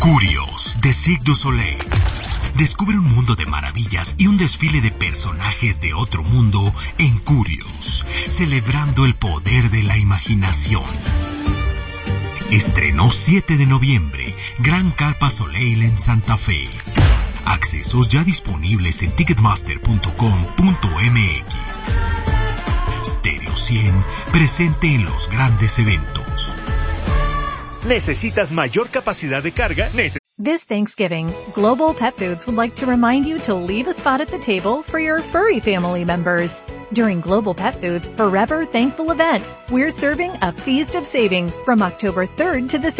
Curios, de Cirque du Soleil. Descubre un mundo de maravillas y un desfile de personajes de otro mundo en Curios, celebrando el poder de la imaginación. Estrenó 7 de noviembre, Gran Carpa Soleil en Santa Fe. Accesos ya disponibles en ticketmaster.com.mx. Stereo 100, presente en los grandes eventos. ¿Necesitas mayor capacidad de carga? This Thanksgiving, Global Pet Foods would like to remind you to leave a spot at the table for your furry family members. During Global Pet Foods Forever Thankful event, we're serving a feast of savings from October 3rd to the